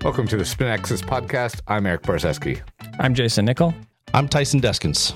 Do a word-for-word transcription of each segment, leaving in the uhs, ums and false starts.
Welcome to the Spin Axis podcast. I'm Eric Barzeski. I'm Jason Nickel. I'm Tyson Deskins.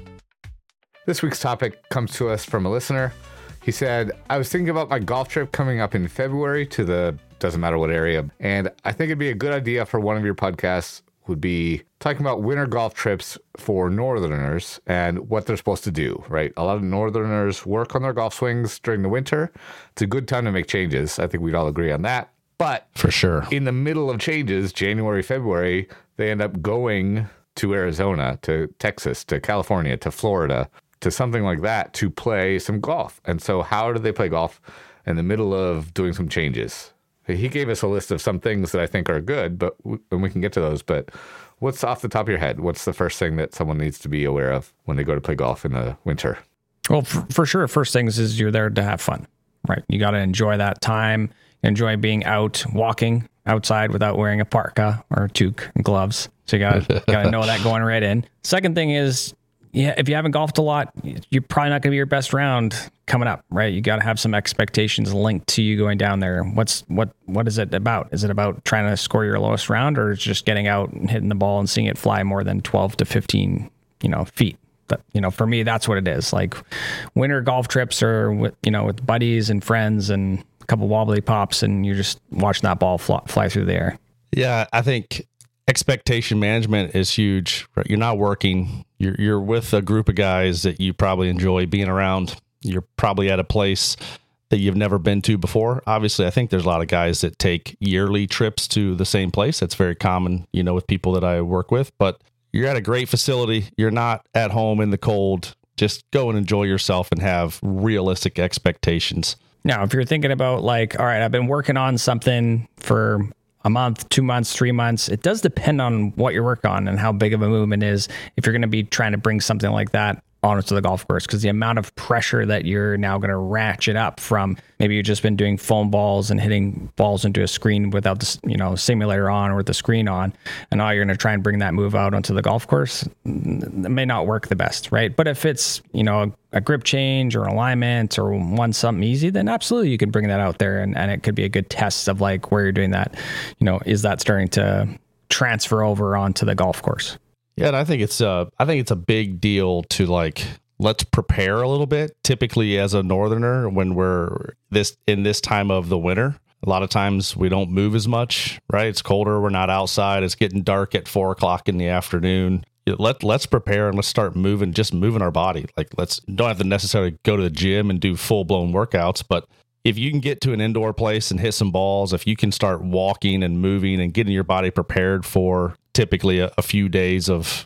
This week's topic comes to us from a listener. He said, I was thinking about my golf trip coming up in February to the doesn't matter what area, and I think it'd be a good idea for one of your podcasts would be talking about winter golf trips for Northerners and what they're supposed to do, right? A lot of Northerners work on their golf swings during the winter. It's a good time to make changes. I think we'd all agree on that. But for sure, in the middle of changes, January, February, they end up going to Arizona, to Texas, to California, to Florida, to something like that to play some golf. And so how do they play golf in the middle of doing some changes? He gave us a list of some things that I think are good, but we, and we can get to those. But what's off the top of your head? What's the first thing that someone needs to be aware of when they go to play golf in the winter? Well, for, for sure, first things is you're there to have fun, right? You got to enjoy that time, enjoy being out walking outside without wearing a parka or a toque and gloves. So you got to got to know that going right in. Second thing is, yeah, if you haven't golfed a lot, you're probably not going to be your best round coming up, right? You got to have some expectations linked to you going down there. What's what what is it about? Is it about trying to score your lowest round, or is it just getting out and hitting the ball and seeing it fly more than twelve to fifteen, you know, feet? But, you know, for me, that's what it is. Like winter golf trips are with, you know, with buddies and friends and a couple wobbly pops, and you're just watching that ball fly, fly through the air. Yeah, I think expectation management is huge. Right? You're not working. You're you're with a group of guys that you probably enjoy being around. You're probably at a place that you've never been to before. Obviously, I think there's a lot of guys that take yearly trips to the same place. That's very common, you know, with people that I work with. But you're at a great facility. You're not at home in the cold. Just go and enjoy yourself and have realistic expectations. Now, if you're thinking about like, all right, I've been working on something for a month, two months, three months, it does depend on what you're working on and how big of a movement is if you're going to be trying to bring something like that onto the golf course, because the amount of pressure that you're now going to ratchet up from maybe you've just been doing foam balls and hitting balls into a screen without the, you know, simulator on or with the screen on, and now you're going to try and bring that move out onto the golf course, it may not work the best, right? But if it's, you know, a grip change or alignment or one something easy, then absolutely you can bring that out there, and, and it could be a good test of like where you're doing that. You know, is that starting to transfer over onto the golf course? Yeah, and I think it's uh I think it's a big deal to like let's prepare a little bit. Typically, as a Northerner, when we're this in this time of the winter, a lot of times we don't move as much. Right? It's colder. We're not outside. It's getting dark at four o'clock in the afternoon. Let let's prepare and let's start moving. Just moving our body. Like let's don't have to necessarily go to the gym and do full blown workouts, but if you can get to an indoor place and hit some balls, if you can start walking and moving and getting your body prepared for typically a, a few days of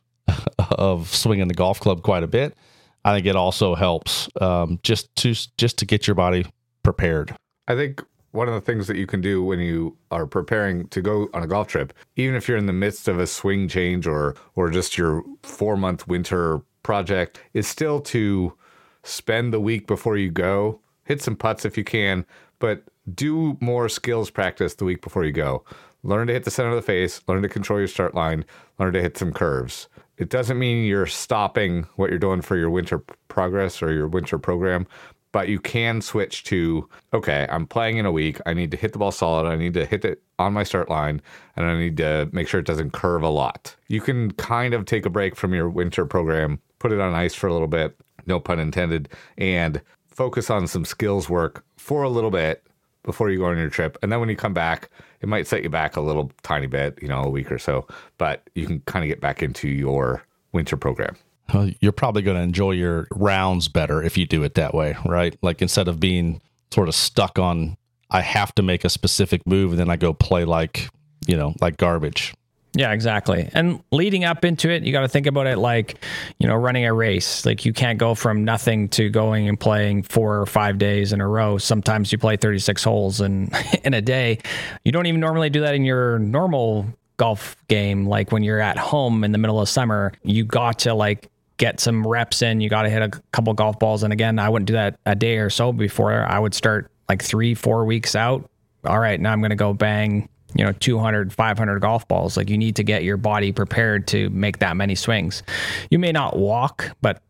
of swinging the golf club quite a bit, I think it also helps um, just to just to get your body prepared. I think one of the things that you can do when you are preparing to go on a golf trip, even if you're in the midst of a swing change or or just your four-month winter project, is still to spend the week before you go, hit some putts if you can, but do more skills practice the week before you go. Learn to hit the center of the face, learn to control your start line, learn to hit some curves. It doesn't mean you're stopping what you're doing for your winter progress or your winter program, but you can switch to, okay, I'm playing in a week. I need to hit the ball solid. I need to hit it on my start line, and I need to make sure it doesn't curve a lot. You can kind of take a break from your winter program, put it on ice for a little bit, no pun intended, and focus on some skills work for a little bit before you go on your trip. And then when you come back, it might set you back a little tiny bit, you know, a week or so, but you can kind of get back into your winter program. Well, you're probably going to enjoy your rounds better if you do it that way, right? Like instead of being sort of stuck on, I have to make a specific move and then I go play like, you know, like garbage. Yeah, exactly. And leading up into it, you got to think about it like, you know, running a race. Like you can't go from nothing to going and playing four or five days in a row. Sometimes you play thirty-six holes in, in a day. You don't even normally do that in your normal golf game. Like when you're at home in the middle of summer, you got to like get some reps in. You got to hit a couple golf balls. And again, I wouldn't do that a day or so before. I would start like three, four weeks out. All right, now I'm going to go bang, you know, two hundred, five hundred golf balls. Like you need to get your body prepared to make that many swings. You may not walk, but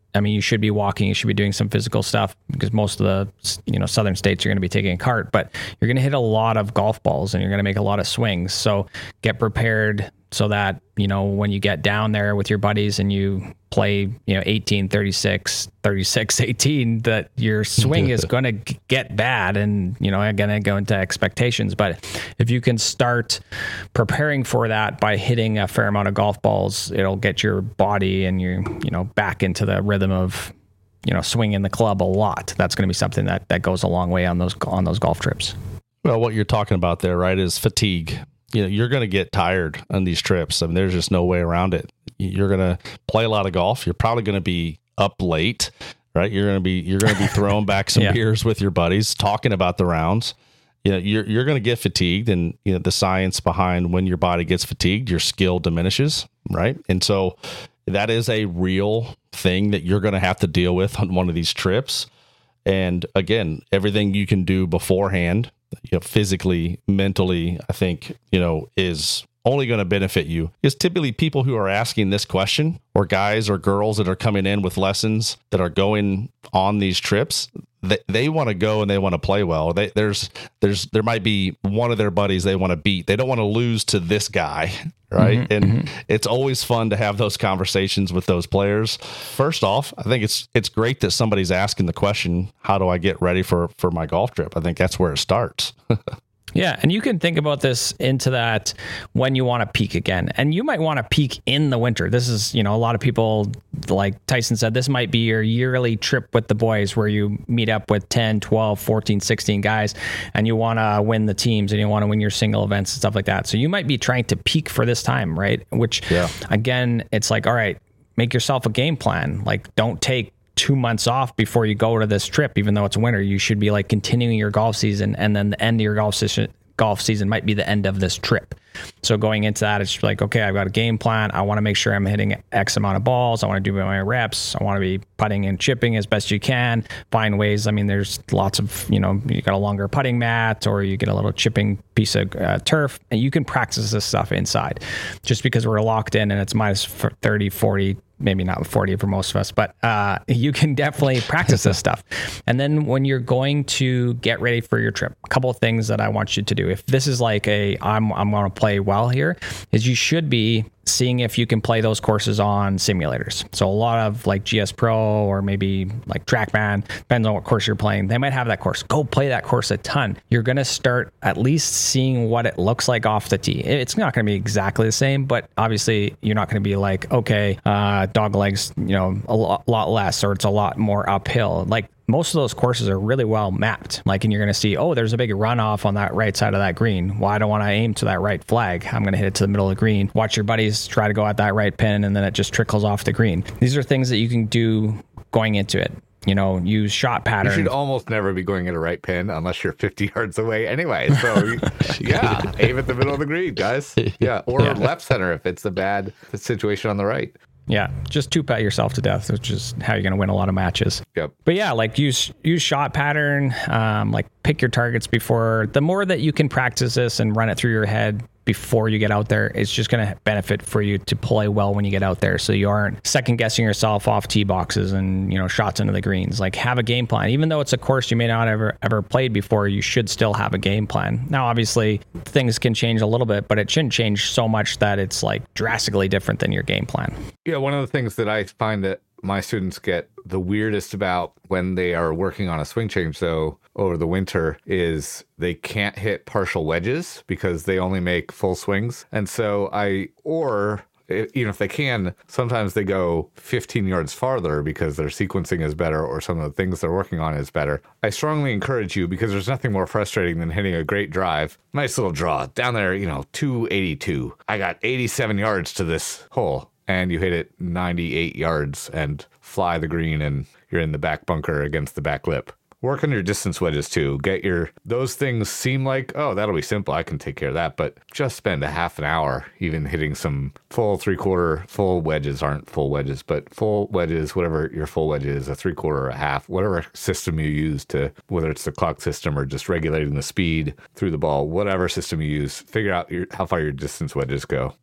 I mean, you should be walking, you should be doing some physical stuff because most of the, you know, southern states are going to be taking a cart, but you're going to hit a lot of golf balls and you're going to make a lot of swings. So get prepared so that, you know, when you get down there with your buddies and you play, you know, eighteen, thirty-six, thirty-six, eighteen, that your swing is going to get bad and, you know, going to go into expectations. But if you can start preparing for that by hitting a fair amount of golf balls, it'll get your body and your, you know, back into the rhythm of, you know, swinging the club a lot. That's going to be something that, that goes a long way on those, on those golf trips. Well, what you're talking about there, right, is fatigue. You know, you're going to get tired on these trips. I mean, there's just no way around it. You're going to play a lot of golf. You're probably going to be up late, right? You're going to be, you're going to be throwing back some yeah. beers with your buddies, talking about the rounds. You know, you're, you're going to get fatigued, and, you know, the science behind when your body gets fatigued, your skill diminishes, right? And so that is a real thing that you're going to have to deal with on one of these trips. And again, everything you can do beforehand, you know, physically, mentally, I think, you know, is only going to benefit you. Because typically people who are asking this question, or guys or girls that are coming in with lessons that are going on these trips, they, they want to go and they want to play well. They, there's, there's, there might be one of their buddies they want to beat. They don't want to lose to this guy, right? Mm-hmm, and mm-hmm. it's always fun to have those conversations with those players. First off, I think it's it's great that somebody's asking the question, how do I get ready for, for my golf trip? I think that's where it starts. Yeah, and you can think about this into that when you want to peak again. And you might want to peak in the winter. This is, you know, a lot of people, like Tyson said, this might be your yearly trip with the boys where you meet up with ten, twelve, fourteen, sixteen guys and you want to win the teams and you want to win your single events and stuff like that. So you might be trying to peak for this time, right? Which, yeah. again, it's like, all right, make yourself a game plan. Like, don't take two months off before you go to this trip, even though it's winter. You should be like continuing your golf season, and then the end of your golf season golf season might be the end of this trip. So going into that, it's like, okay, I've got a game plan. I want to make sure I'm hitting X amount of balls. I want to do my reps. I want to be putting and chipping as best you can. Find ways. I mean, there's lots of, you know, you got a longer putting mat, or you get a little chipping piece of uh, turf, and you can practice this stuff inside. Just because we're locked in and it's minus thirty, forty, maybe not forty for most of us, but uh, you can definitely practice this stuff. And then when you're going to get ready for your trip, a couple of things that I want you to do. If this is like a, I'm, I'm going to play well here, is you should be seeing if you can play those courses on simulators. So a lot of like G S Pro or maybe like TrackMan, depends on what course you're playing. They might have that course. Go play that course a ton. You're going to start at least seeing what it looks like off the tee. It's not going to be exactly the same, but obviously you're not going to be like, okay, uh, dog legs, you know, a lot, lot less, or it's a lot more uphill. Like, most of those courses are really well mapped. Like, and you're going to see, oh, there's a big runoff on that right side of that green. Well, I don't want to aim to that right flag. I'm going to hit it to the middle of the green. Watch your buddies try to go at that right pin, and then it just trickles off the green. These are things that you can do going into it. You know, use shot pattern. You should almost never be going at a right pin unless you're fifty yards away anyway. So, yeah, aim at the middle of the green, guys. Yeah, or yeah. left center if it's a bad situation on the right. Yeah, just two-pat yourself to death, which is how you're going to win a lot of matches. Yep. But yeah, like use use shot pattern, um, like pick your targets before. The more that you can practice this and run it through your head before you get out there, it's just going to benefit for you to play well when you get out there. So you aren't second guessing yourself off tee boxes and, you know, shots into the greens. Like, have a game plan. Even though it's a course you may not ever ever played before, you should still have a game plan. Now, obviously, things can change a little bit, but it shouldn't change so much that it's like drastically different than your game plan. Yeah, one of the things that I find that my students get the weirdest about when they are working on a swing change, though, over the winter, is they can't hit partial wedges because they only make full swings. And so I, or even if they can, sometimes they go fifteen yards farther because their sequencing is better or some of the things they're working on is better. I strongly encourage you, because there's nothing more frustrating than hitting a great drive. Nice little draw down there, you know, two eighty-two. I got eighty-seven yards to this hole. And you hit it ninety-eight yards and fly the green, and you're in the back bunker against the back lip. Work on your distance wedges too. Get your, those things seem like, oh, that'll be simple. I can take care of that. But just spend a half an hour even hitting some full three quarter, full wedges aren't full wedges, but full wedges, whatever your full wedge is, a three quarter or a half, whatever system you use to, whether it's the clock system or just regulating the speed through the ball, whatever system you use, figure out your, how far your distance wedges go.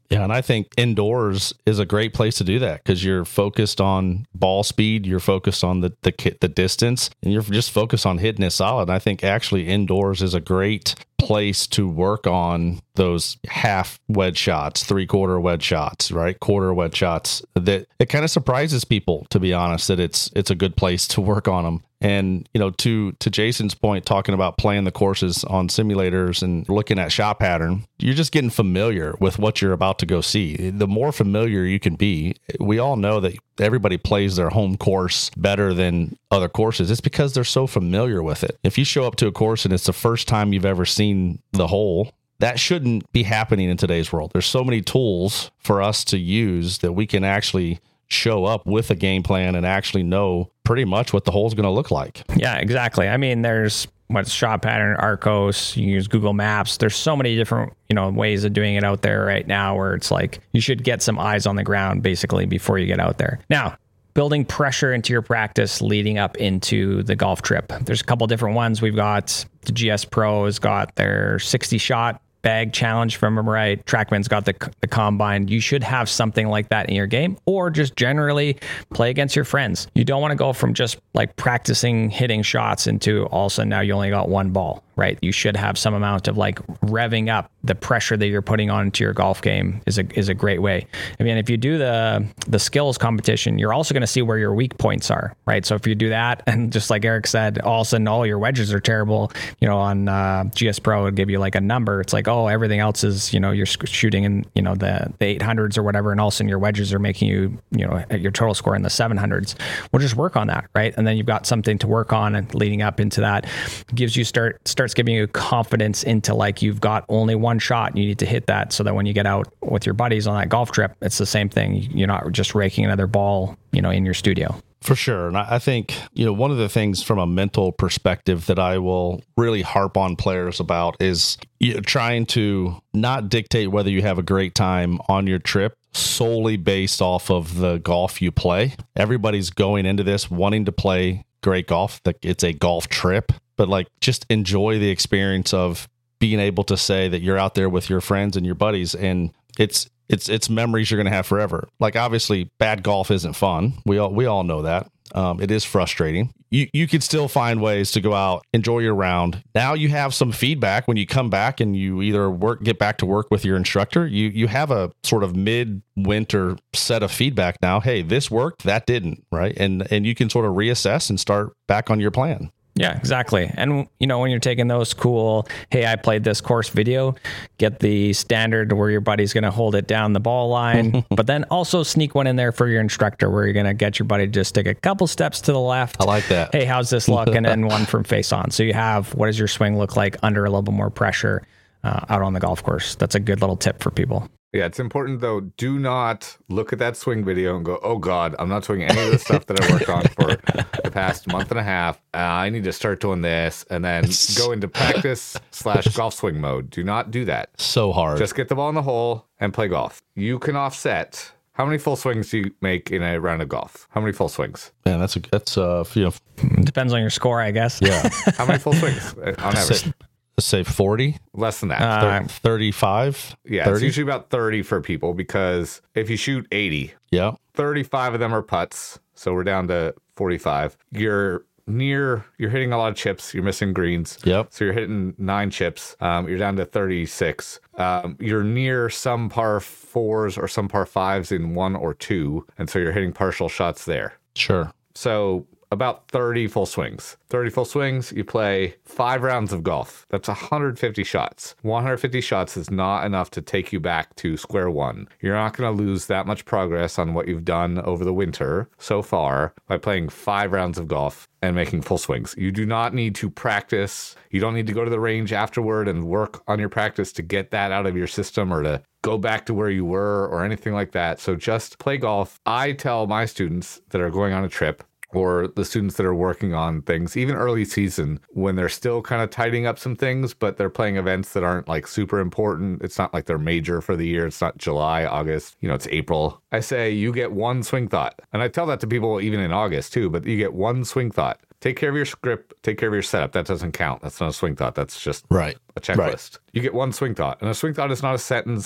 Yeah, and I think indoors is a great place to do that because you're focused on ball speed, you're focused on the the ki- the distance, and you're just focused on hitting it solid. And I think actually indoors is a great place to work on those half wedge shots, three quarter wedge shots, right? Quarter wedge shots. That it kind of surprises people, to be honest, that it's it's a good place to work on them. And, you know, to to Jason's point, talking about playing the courses on simulators and looking at shot pattern, you're just getting familiar with what you're about to go see. The more familiar you can be, we all know that everybody plays their home course better than other courses. It's because they're so familiar with it. If you show up to a course and it's the first time you've ever seen the hole, that shouldn't be happening in today's world. There's so many tools for us to use that we can actually show up with a game plan and actually know pretty much what the hole is going to look like. Yeah, exactly. I mean, there's what's shot pattern, Arccos, you can use Google Maps. There's so many different, you know, ways of doing it out there right now where it's like you should get some eyes on the ground basically before you get out there. Now, building pressure into your practice leading up into the golf trip. There's a couple different ones. We've got the G S Pro has got their sixty shot bag challenge, if I remember right. Trackman's got the, the combine. You should have something like that in your game, or just generally play against your friends. You don't want to go from just like practicing hitting shots into all of a sudden now you only got one ball, right? You should have some amount of like revving up the pressure that you're putting onto your golf game is a is a great way. I mean, if you do the the skills competition, you're also going to see where your weak points are, right? So if you do that, and just like Eric said, all of a sudden all your wedges are terrible, you know, on uh, G S Pro, it'd give you like a number. It's like, oh, everything else is, you know, you're shooting in, you know, the, the eight hundreds or whatever, and all of a sudden your wedges are making you, you know, your total score in the seven hundreds. We'll just work on that, right? And then you've got something to work on, and leading up into that gives you start starts giving you confidence into like you've got only one shot and you need to hit that, so that when you get out with your buddies on that golf trip, it's the same thing. You're not just raking another ball, you know, in your studio. For sure. And I think, you know, one of the things from a mental perspective that I will really harp on players about is you know, trying to not dictate whether you have a great time on your trip solely based off of the golf you play. Everybody's going into this wanting to play great golf. It's a golf trip, but like just enjoy the experience of being able to say that you're out there with your friends and your buddies, and it's It's it's memories you're going to have forever. Like obviously, bad golf isn't fun. We all we all know that. Um, it is frustrating. You you can still find ways to go out, enjoy your round. Now you have some feedback when you come back and you either work get back to work with your instructor. You you have a sort of mid-winter set of feedback now. Hey, this worked, that didn't, right? And and you can sort of reassess and start back on your plan. Yeah, exactly. And, you know, when you're taking those cool, hey, I played this course video, get the standard where your buddy's going to hold it down the ball line, but then also sneak one in there for your instructor where you're going to get your buddy to just take a couple steps to the left. I like that. Hey, how's this look? And then one from face on. So you have, what does your swing look like under a little bit more pressure uh, out on the golf course? That's a good little tip for people. Yeah, it's important, though. Do not look at that swing video and go, oh, God, I'm not doing any of the stuff that I worked on for the past month and a half. Uh, I need to start doing this, and then go into practice slash golf swing mode. Do not do that. So hard. Just get the ball in the hole and play golf. You can offset. How many full swings do you make in a round of golf? How many full swings? Man, that's, a, that's uh, you know. Depends on your score, I guess. Yeah. How many full swings on average? Let's say forty. Less than that. Uh, thirty-five. Yeah, thirty? It's usually about thirty for people, because if you shoot eighty, yeah, thirty-five of them are putts. So we're down to forty-five. You're near, you're hitting a lot of chips. You're missing greens. Yep. So you're hitting nine chips. Um, you're down to thirty-six. Um, you're near some par fours or some par fives in one or two. And so you're hitting partial shots there. Sure. So about thirty full swings. thirty full swings, you play five rounds of golf. That's one hundred fifty shots. one hundred fifty shots is not enough to take you back to square one. You're not going to lose that much progress on what you've done over the winter so far by playing five rounds of golf and making full swings. You do not need to practice. You don't need to go to the range afterward and work on your practice to get that out of your system or to go back to where you were or anything like that. So just play golf. I tell my students that are going on a trip, or the students that are working on things, even early season, when they're still kind of tidying up some things, but they're playing events that aren't like super important. It's not like they're major for the year. It's not July, August, you know, it's April. I say you get one swing thought. And I tell that to people even in August too, but you get one swing thought. Take care of your script, take care of your setup. That doesn't count. That's not a swing thought. That's just right. a checklist. Right. You get one swing thought. And a swing thought is not a sentence.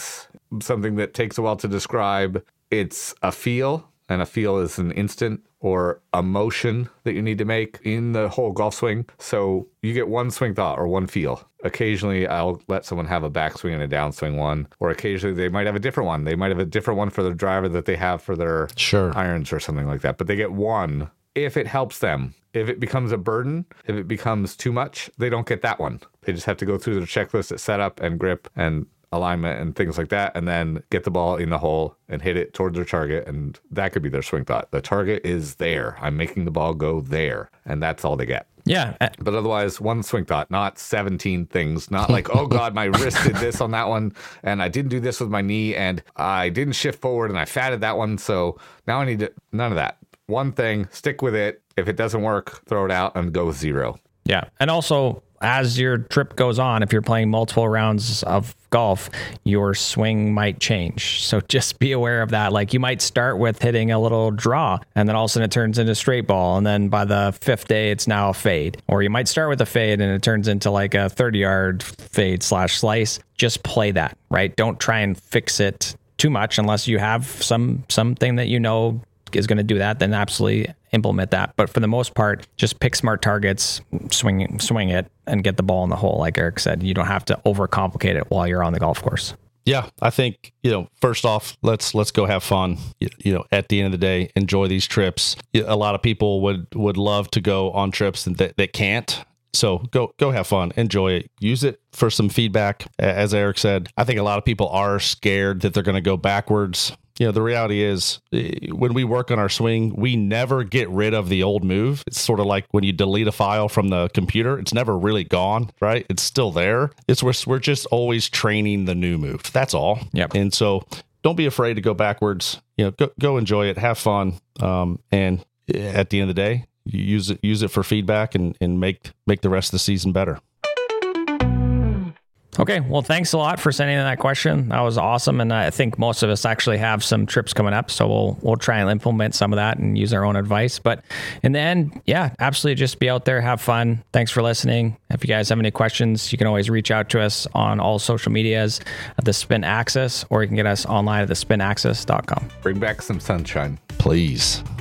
something that takes a while to describe. It's a feel, and a feel is an instant or a motion that you need to make in the whole golf swing. So you get one swing thought or one feel. Occasionally, I'll let someone have a backswing and a downswing one, or occasionally they might have a different one. They might have a different one for their driver that they have for their sure. irons or something like that. But they get one if it helps them. If it becomes a burden, if it becomes too much, they don't get that one. They just have to go through their checklist at setup and grip and alignment and things like that, and then get the ball in the hole and hit it towards their target, and that could be their swing thought. The target is there. I'm making the ball go there, and that's all they get. Yeah. But otherwise, one swing thought, not seventeen things. Not like, oh, God, my wrist did this on that one, and I didn't do this with my knee, and I didn't shift forward, and I fatted that one, so now I need to... None of that. One thing, stick with it. If it doesn't work, throw it out and go with zero. Yeah. And also, as your trip goes on, if you're playing multiple rounds of golf, your swing might change. So just be aware of that. Like, you might start with hitting a little draw, and then all of a sudden it turns into a straight ball. And then by the fifth day, it's now a fade. Or you might start with a fade and it turns into like a thirty yard fade slash slice. Just play that, right? Don't try and fix it too much unless you have some something that you know is going to do that, then absolutely implement that. But for the most part, just pick smart targets, swing swing it, and get the ball in the hole. Like Eric said, you don't have to overcomplicate it while you're on the golf course. Yeah, I think, you know, first off, let's let's go have fun. You, you know, at the end of the day, enjoy these trips. A lot of people would would love to go on trips that that can't. So go go have fun, enjoy it, use it for some feedback. As Eric said, I think a lot of people are scared that they're going to go backwards. You know, the reality is when we work on our swing, we never get rid of the old move. It's sort of like when you delete a file from the computer, it's never really gone, right? It's still there. It's we're, we're just always training the new move. That's all. Yep. And so don't be afraid to go backwards. You know, go, go enjoy it, have fun. Um, and at the end of the day, you use it, use it for feedback and, and make, make the rest of the season better. Okay, well, thanks a lot for sending in that question. That was awesome, and I think most of us actually have some trips coming up, so we'll we'll try and implement some of that and use our own advice. But in the end, yeah, absolutely, just be out there, have fun. Thanks for listening. If you guys have any questions, you can always reach out to us on all social medias at The Spin Axis, or you can get us online at the spin axis dot com. Bring back some sunshine. Please.